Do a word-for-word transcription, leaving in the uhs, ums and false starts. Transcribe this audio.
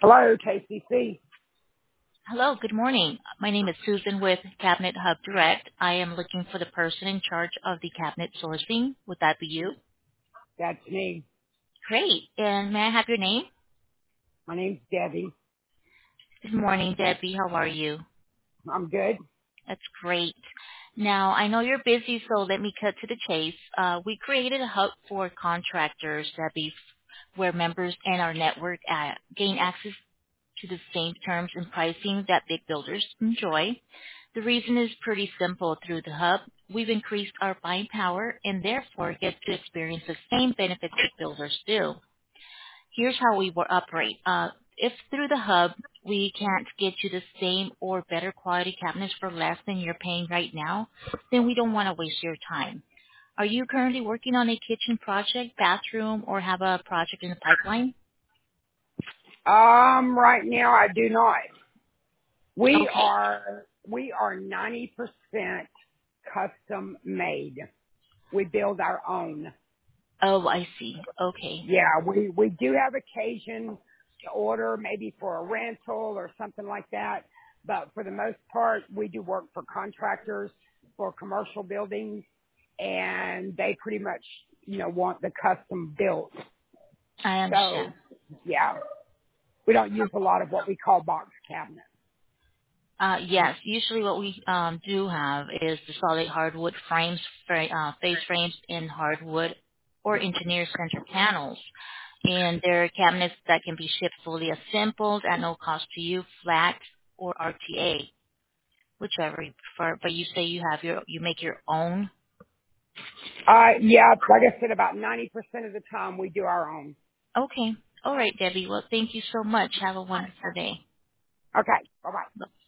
Hello, K C C. Hello, good morning. My name is Susan with Cabinet Hub Direct. I am looking for the person in charge of the cabinet sourcing. Would that be you? That's me. Great. And may I have your name? My name's Debbie. Good morning, Debbie. How are you? I'm good. That's great. Now, I know you're busy, so let me cut to the chase. Uh, we created a hub for contractors, Debbie, where members in our network uh, gain access to the same terms and pricing that big builders enjoy. The reason is pretty simple. Through the hub, we've increased our buying power and therefore get to experience the same benefits that builders do. Here's how we will operate. Uh, if through the hub we can't get you the same or better quality cabinets for less than you're paying right now, then we don't want to waste your time. Are you currently working on a kitchen project, bathroom, or have a project in the pipeline? Um, right now I do not. We Okay. are, we are ninety percent custom made. We build our own. Oh, I see. Okay. Yeah, we, we do have occasion to order maybe for a rental or something like that. But for the most part, we do work for contractors for commercial buildings and they pretty much, you know, want the custom built. I So understand. yeah. We don't use a lot of what we call box cabinets. Uh, yes, usually what we um, do have is the solid hardwood frames, fra- uh, face frames in hardwood or engineer center panels. And there are cabinets that can be shipped fully assembled at no cost to you, flat or R T A, whichever you prefer. But you say you have your, you make your own. Uh, yeah, like I said, about ninety percent of the time we do our own. Okay. All right, Debbie. Well, thank you so much. Have a wonderful day. Okay, bye bye.